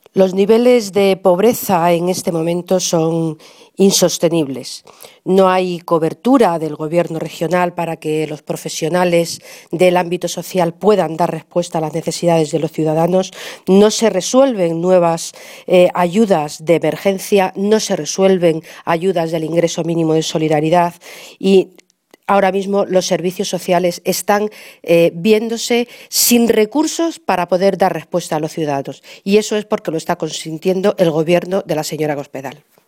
Los niveles de pobreza en este momento son insostenibles. No hay cobertura del Gobierno regional para que los profesionales del ámbito social puedan dar respuesta a las necesidades de los ciudadanos. No se resuelven nuevas ayudas de emergencia, no se resuelven ayudas del ingreso mínimo de solidaridad y ahora mismo los servicios sociales están viéndose sin recursos para poder dar respuesta a los ciudadanos. Y eso es porque lo está consintiendo el Gobierno de la señora Cospedal.